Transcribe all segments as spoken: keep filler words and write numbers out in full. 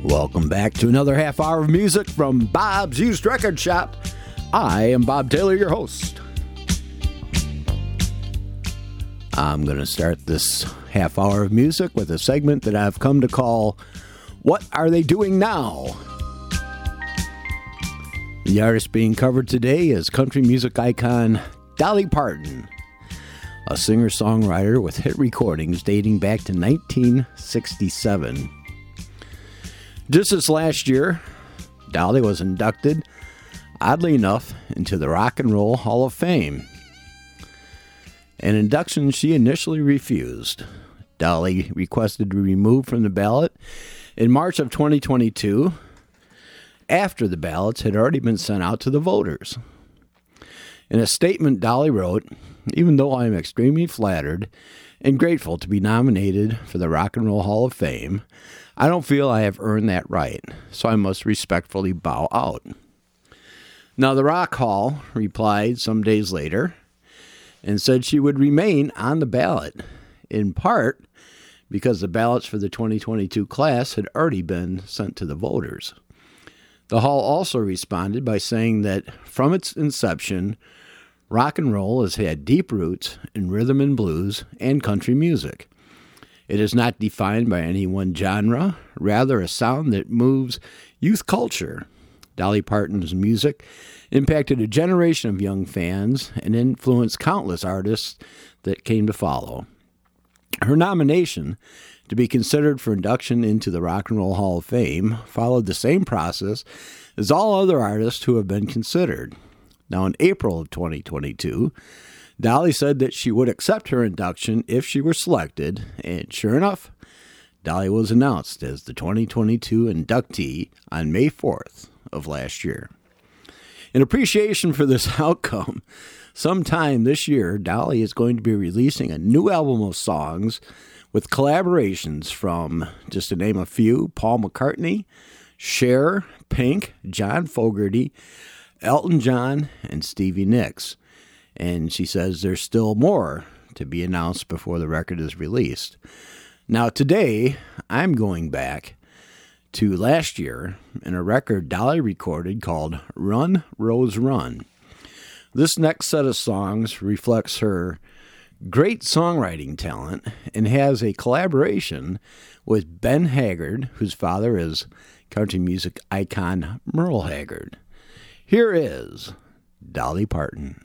Welcome back to another half hour of music from Bob's Used Record Shop. I am Bob Taylor, your host. I'm going to start this half hour of music with a segment that I've come to call, What Are They Doing Now? The artist being covered today is country music icon Dolly Parton, a singer-songwriter with hit recordings dating back to nineteen sixty-seven. Just this last year, Dolly was inducted, oddly enough, into the Rock and Roll Hall of Fame. An induction she initially refused. Dolly requested to be removed from the ballot in March of twenty twenty-two, after the ballots had already been sent out to the voters. In a statement, Dolly wrote, "Even though I am extremely flattered and grateful to be nominated for the Rock and Roll Hall of Fame, I don't feel I have earned that right, so I must respectfully bow out." Now, the Rock Hall replied some days later and said she would remain on the ballot, in part because the ballots for the twenty twenty-two class had already been sent to the voters. The Hall also responded by saying that from its inception, rock and roll has had deep roots in rhythm and blues and country music. It is not defined by any one genre, rather a sound that moves youth culture. Dolly Parton's music impacted a generation of young fans and influenced countless artists that came to follow. Her nomination to be considered for induction into the Rock and Roll Hall of Fame followed the same process as all other artists who have been considered. Now, in April of twenty twenty-two, Dolly said that she would accept her induction if she were selected, and sure enough, Dolly was announced as the twenty twenty-two inductee on May fourth of last year. In appreciation for this outcome, sometime this year, Dolly is going to be releasing a new album of songs with collaborations from, just to name a few, Paul McCartney, Cher, Pink, John Fogerty, Elton John, and Stevie Nicks. And she says there's still more to be announced before the record is released. Now, today, I'm going back to last year in a record Dolly recorded called Run, Rose, Run. This next set of songs reflects her great songwriting talent and has a collaboration with Ben Haggard, whose father is country music icon Merle Haggard. Here is Dolly Parton.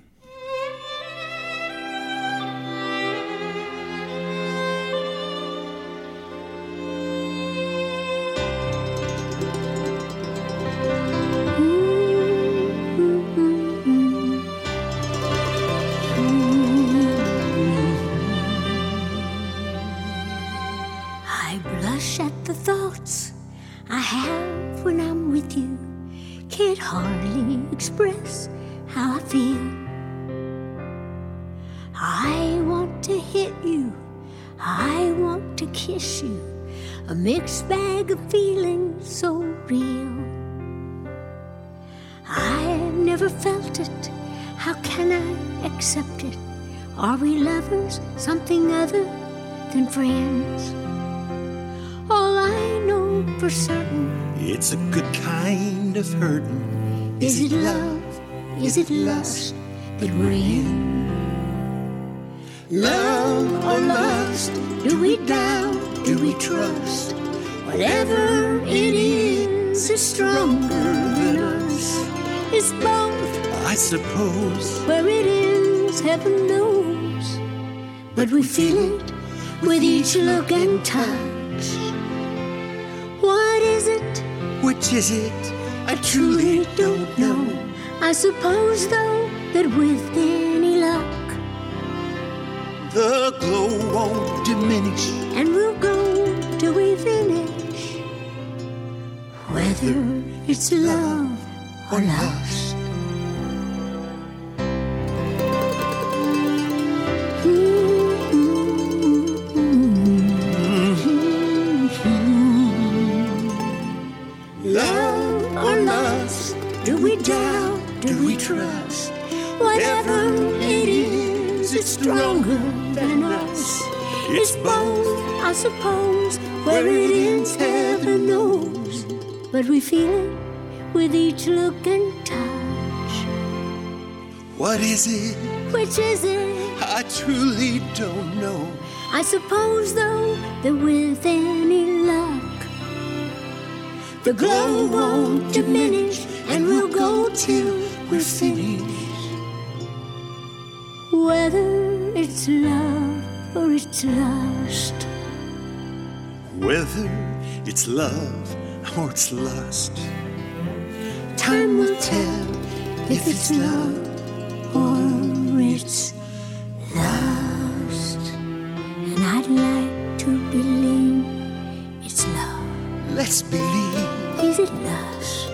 I have when I'm with you, can't hardly express how I feel. I want to hit you, I want to kiss you, a mixed bag of feelings so real. I've never felt it, how can I accept it? Are we lovers, something other than friends? All I know for certain, it's a good kind of hurting. Is it love? Is it lust that we're in? Love or lust? Do we doubt? Do we trust? Whatever it is, is stronger than us. It's both, I suppose. Where it is, heaven knows. But we feel it with each look and touch. What is it? Which is it? I truly don't know. I suppose, though, that with any luck, the glow won't diminish, and we'll go till we finish. Whether it's love or lust. Whatever it is, it's stronger than us. It's both, I suppose. Where it ends, heaven knows. But we feel it with each look and touch. What is it? Which is it? I truly don't know. I suppose, though, that with any luck, the glow won't diminish, and we'll go till we're finished. Whether it's love or it's lust, whether it's love or it's lust, time will tell if it's love or it's lust. And I'd like to believe it's love. Let's believe. Is it lust?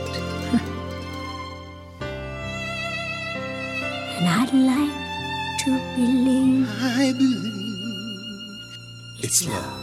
And I'd like to believe. I believe it's, it's love. love.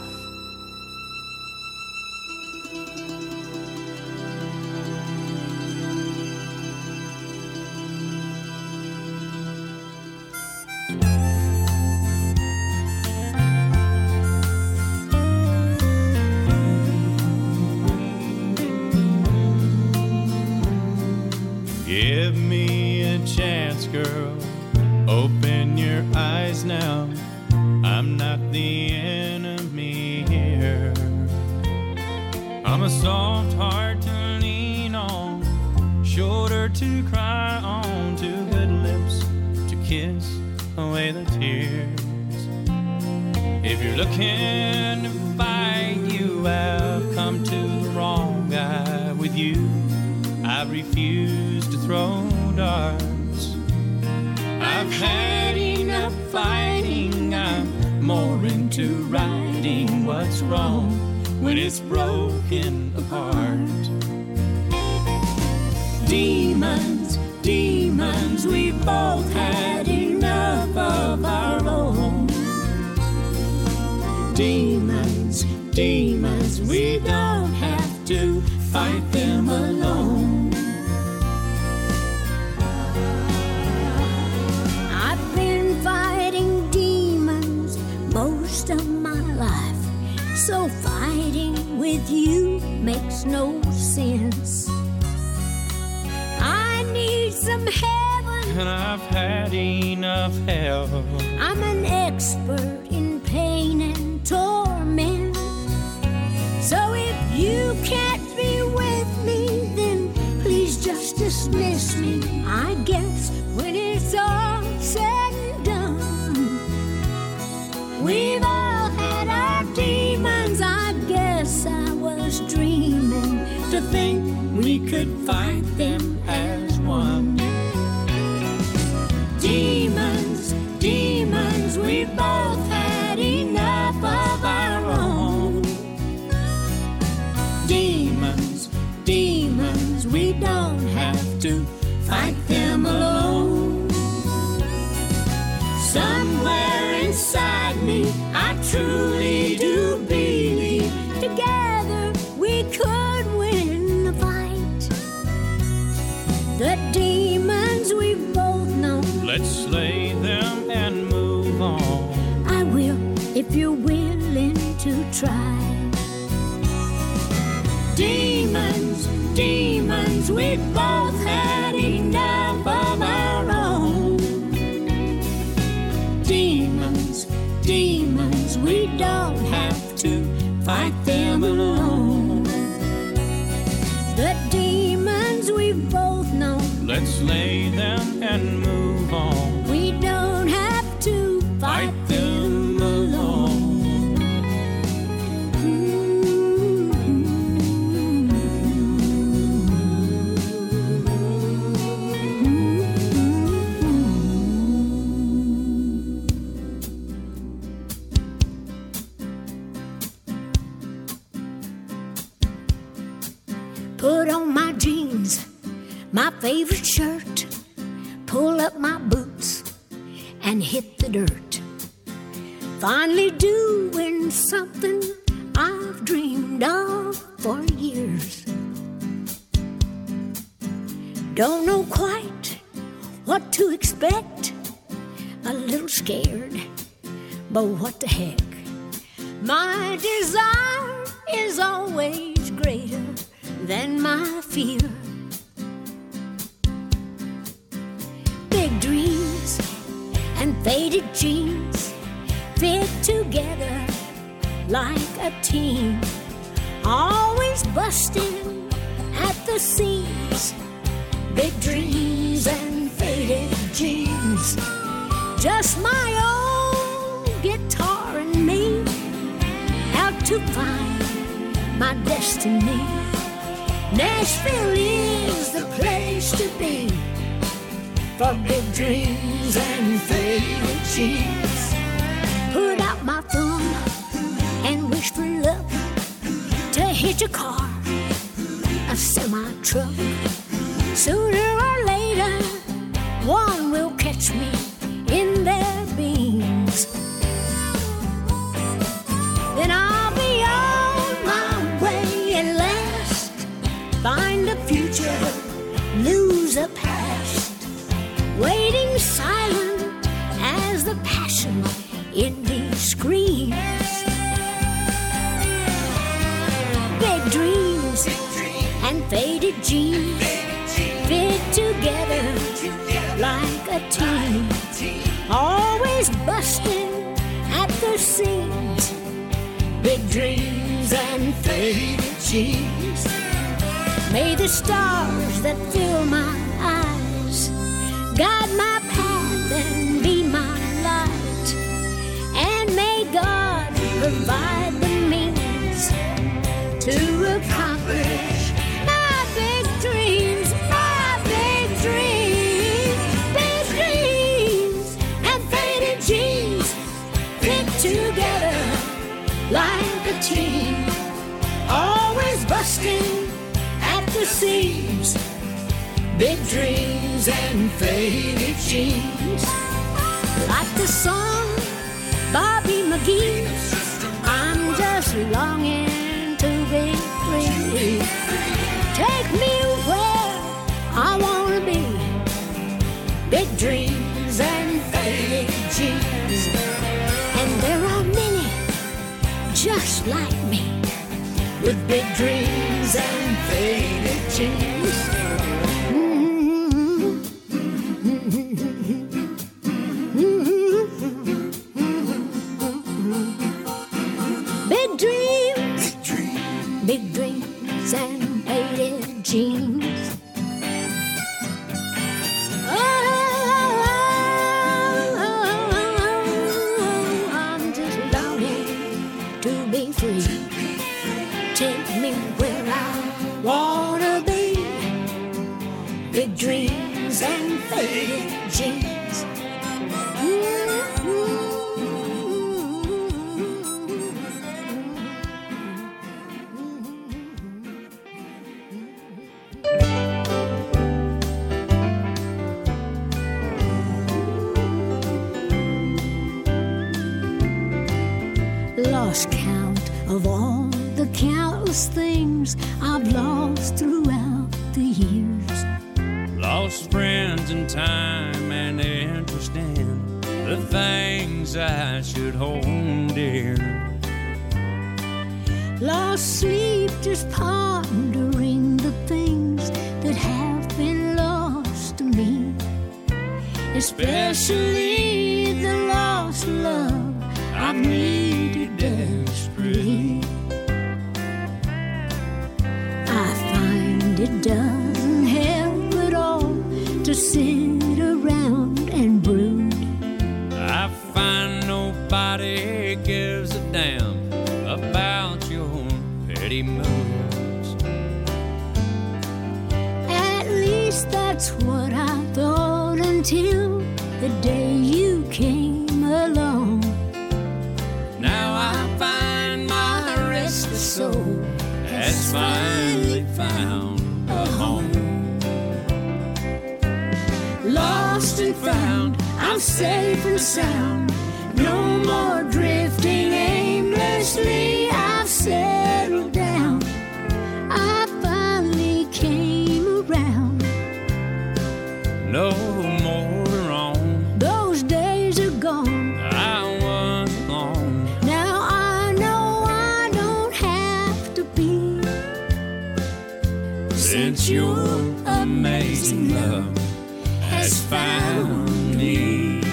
Give me a chance, girl. Open your eyes now. I'm not the enemy here. I'm a soft heart to lean on, shoulder to cry on, two good lips to kiss away the tears. If you're looking to fight, you have come to the wrong guy. With you, I refuse to throw darts. I've had enough fighting. I'm more into righting what's wrong when it's broken apart. Demons, demons, we've both had enough of our own. Demons, demons, we don't have to fight them alone. I've been fighting demons most of my life, so fighting with you makes no sense. I need some heaven, and I've had enough hell. I'm an expert in pain and torment. So if you can't be with me, then please just dismiss me. I guess when it's all said and done, we've all had our demons. I guess I was dreaming to think we could fight them as one. Demons, demons, we've both had enough of our own. Demons, demons, we don't have to fight them alone. Somewhere inside me, I truly do believe together we could win the fight. The demons we've both known, let's slay them and move on. I will if you're willing to try. Demons, demons, we've both had enough of our own. Demons, demons, we don't have to fight them alone. The demons we've both known, let's slay them and move on. we don't have to fight, Fight them alone. Put on my jeans, my favorite shirt, pull up my boots and hit the dirt. Finally doing something I've dreamed of for years. Don't know quite what to expect, a little scared, but what the heck, My desire is always greater than my fear. Big dreams and faded jeans fit together like a team, always busting at the seams. Big dreams and faded jeans, just my old guitar and me, out to find my destiny. Nashville is the place to be for big dreams and faded jeans. Put out my thumb and wish for luck to hit a car, a semi-truck. Sooner or later, one will catch me in their beams. Then I'll be on my way at last, find a future, lose a past, waiting silent as the passion in me screams. Big dreams and faded jeans fit together like a team, always busting at the seams. Big dreams and faded jeans. May the stars that fill my eyes guide my path and be my light, and may God provide the means to accomplish my big dreams, my big dreams. Big dreams and faded jeans fit together like a team, always busting at the seams. Big dreams and faded jeans. Like the song Bobby McGee, I'm just longing to be free. Take me where I wanna be. Big dreams and faded jeans. And there are many just like me, with big dreams and faded jeans. Big dreams, big dreams and faded jeans. Oh, I'm just longing to be free. Take me where I wanna be. Big dreams and faded jeans. Lost count of all the countless things I've lost throughout the years. Lost friends and time and interest in the things I should hold dear. Lost sleep just pondering the things that have been lost to me, especially the lost love I've needed desperately. I find it doesn't help at all to sit around and brood. I find nobody gives a damn about your petty moods. At least that's what I thought until the day you came along. Now I find my restless soul has finally found a home. Lost and found, I'm safe and sound. No more drifting aimlessly. I've settled down. I finally came around. No more wrong. Those days are gone. I was alone. Now I know since your amazing love has found me.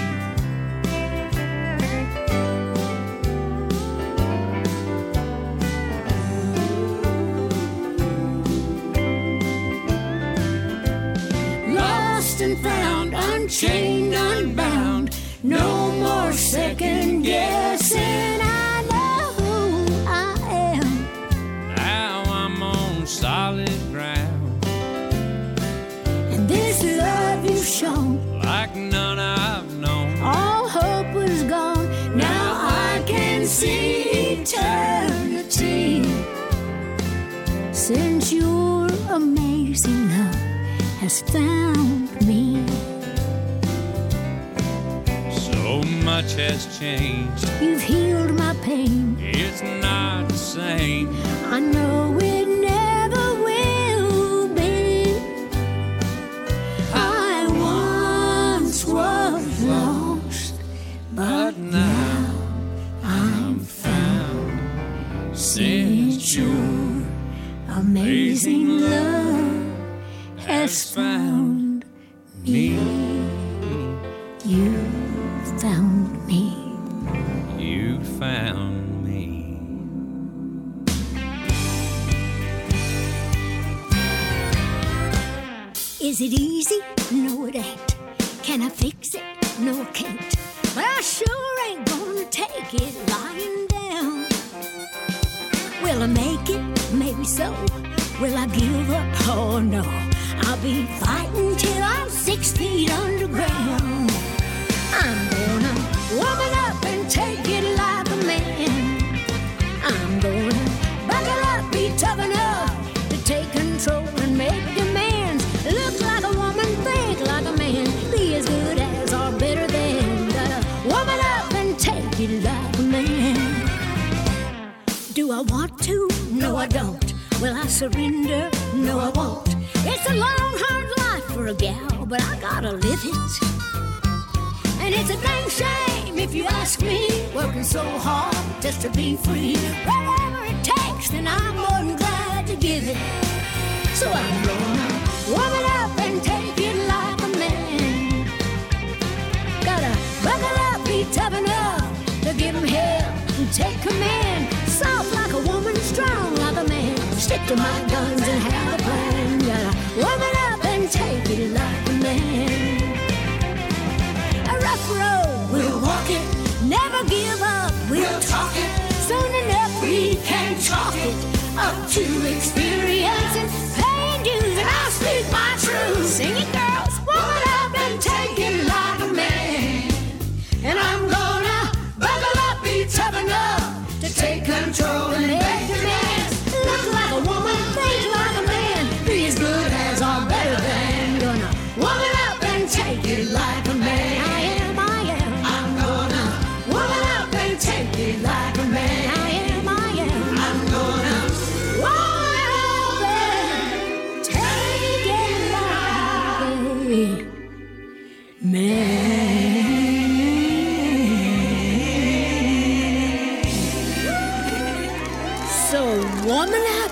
Lost and found, unchained, unbound, no more second guessing. I know who I am. Now I'm on solid ground. And this love you've shown, like none I've known. All hope was gone. Now I can see eternity. Since your amazing love has found me. So much has changed. You've healed my pain. It's not the same. I know it never will be. I once was lost, but now I'm found. Since your amazing love has found me. You found me. You found me. Is it easy? No, it ain't. Can I fix it? No, I can't. But I sure ain't gonna take it lying down. Will I make it? Maybe so. Will I give up? Oh no. I'll be fighting till I'm six feet underground. I'm gonna woman up and take it like a man. I'm gonna buckle up, be tough enough to take control and make demands. Look like a woman, think like a man, be as good as or better than. Gotta woman up and take it like a man. Do I want to? No, I don't. Will I surrender? No, I won't. It's a long, hard life for a gal, but I gotta live it. And it's a dang shame if you ask me, working so hard just to be free. Whatever it takes, then I'm more than glad to give it. So I'm gonna woman up and take it like a man. Gotta buckle up, be tough enough to give him hell and take command. Soft like a woman, strong like a man. Stick to my guns and have a plan. Gotta woman up and take it like a man. A rough road, we'll walk it. Never give up, we'll, we'll talk it. Soon enough we can chalk it up to experience and paying dues. And I'll speak my truth. Sing it, girls. Woman up and take it like a man. And I'm gonna buckle up, be tough enough to take control and make demands. Look like a woman, think like a man, be as good as or better than. Gonna woman up and take it like a man. I am, I am. I'm gonna woman up and take it like a man. I am, I am. I'm gonna woman up and take it like a man. So woman up.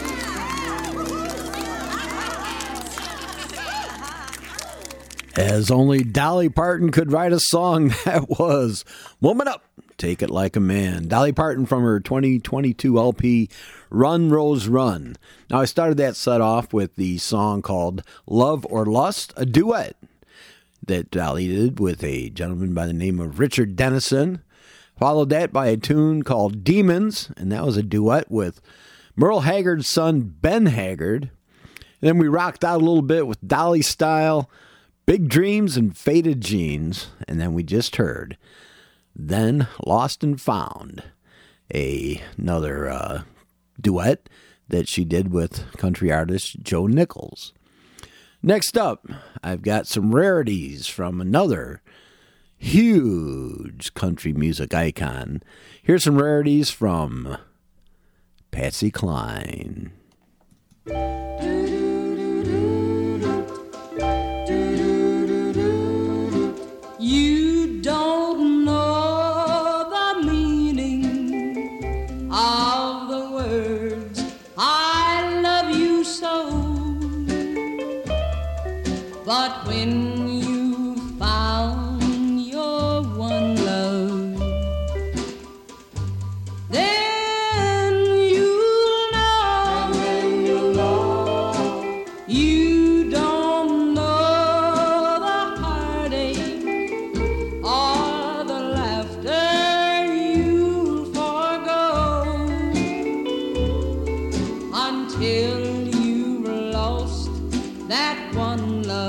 As only Dolly Parton could write a song, that was Woman Up, Take It Like a Man. Dolly Parton from her twenty twenty-two L P, Run, Rose, Run. Now, I started that set off with the song called Love or Lust, a duet that Dolly did with a gentleman by the name of Richard Dennison. Followed that by a tune called Demons, and that was a duet with Merle Haggard's son, Ben Haggard. And then we rocked out a little bit with Dolly Style, Big Dreams and Faded Jeans. And then we just heard Then Lost and Found, a, another uh, duet that she did with country artist Joe Nichols. Next up, I've got some rarities from another huge country music icon. Here's some rarities from Patsy Cline. You don't know the meaning of the words I love you so. But when you found your one love, then you'll know, then you'll know you don't know the heartache or the laughter you'll forgo until you've lost that one love.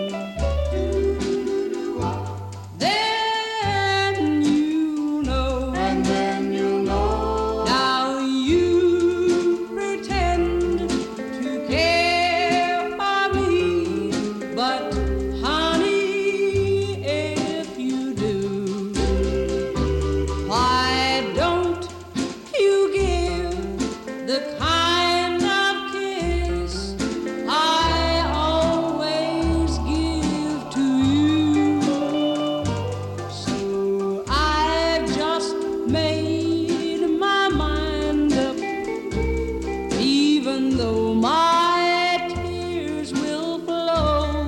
Then you know, and then you know. Now you pretend to care for me, but honey, if you do, why don't you give the kind of kiss I always give to you? So I've just made my mind up, even though my tears will flow.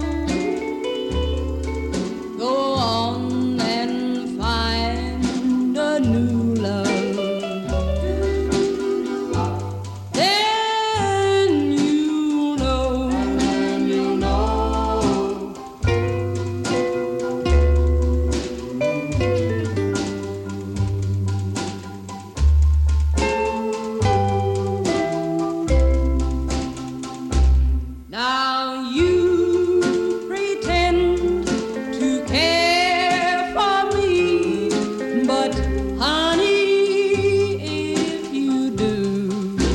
Go on and find a new love. Then you know, then you know. Now you pretend to care for me, but honey, if you do,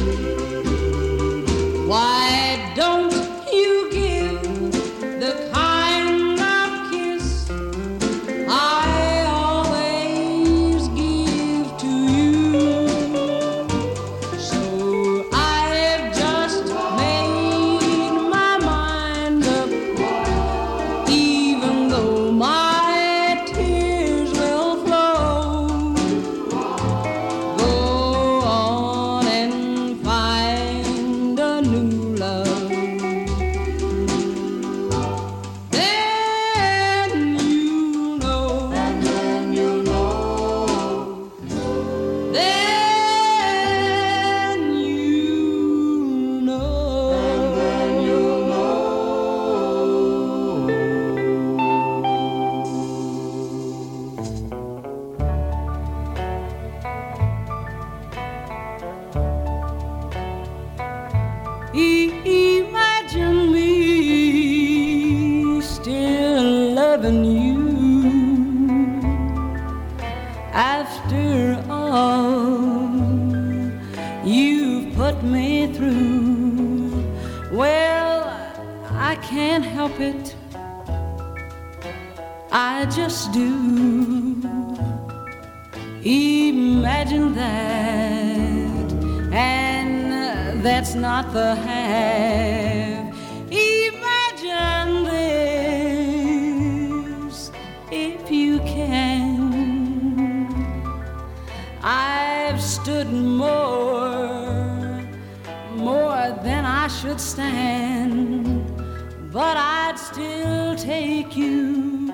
why don't you give the kind of kiss I always give to you? So I've just made my mind up, even though my tears will flow. Go on and find a new love. Then you know, and then you know. Then you know, and then you know. Imagine me still loving you after all you've put me through. Well, I can't help it, I just do. Imagine that, and uh, that's not the half. Imagine this, if you can. I've stood more, more than I should stand, but I'd still take you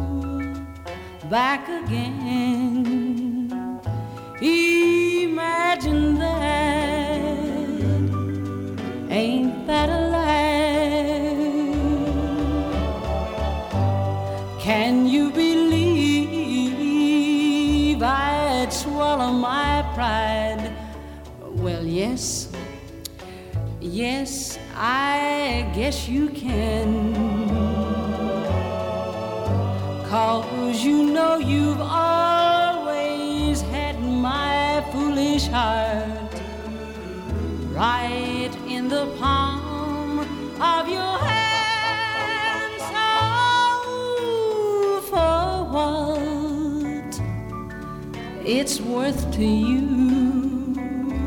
back again. Imagine that, ain't that a laugh? Can you believe I'd swallow my pride? Well, yes, yes, I guess you can. 'Cause you know you've always had my foolish heart right in the palm of your hand. So for what it's worth to you,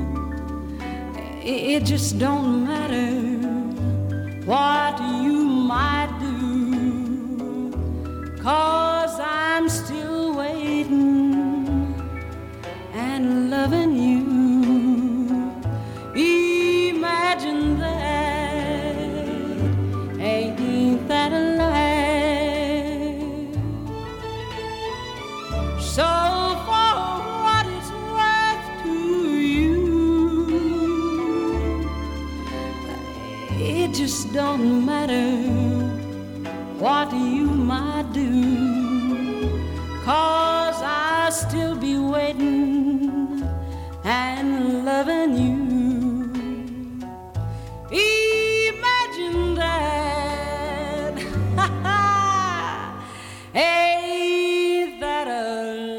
it just don't matter what you might do. 'Cause I'm still waiting and loving you. Imagine that, ain't that a love? don't matter what you might do, 'cause I'll still be waiting and loving you. Imagine that. Ain't that a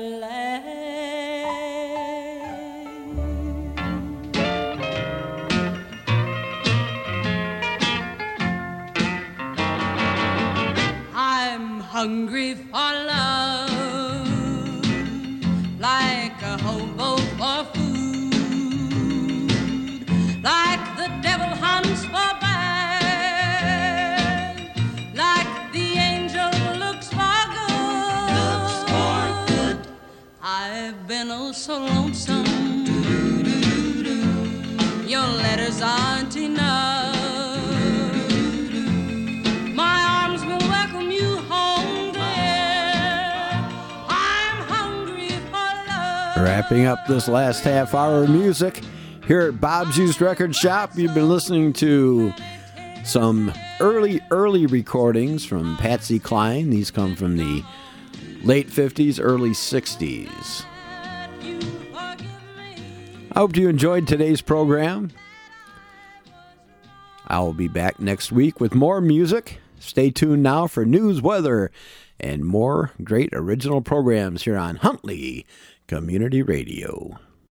hungry for love, like a hobo for food, like the devil hunts for bad, like the angel looks for good. Looks for good. I've been oh so lonesome. Your letters aren't enough. Wrapping up this last half hour of music here at Bob's Used Record Shop. You've been listening to some early, early recordings from Patsy Cline. These come from the late fifties, early sixties. I hope you enjoyed today's program. I'll be back next week with more music. Stay tuned now for news, weather, and more great original programs here on Huntley Community Radio.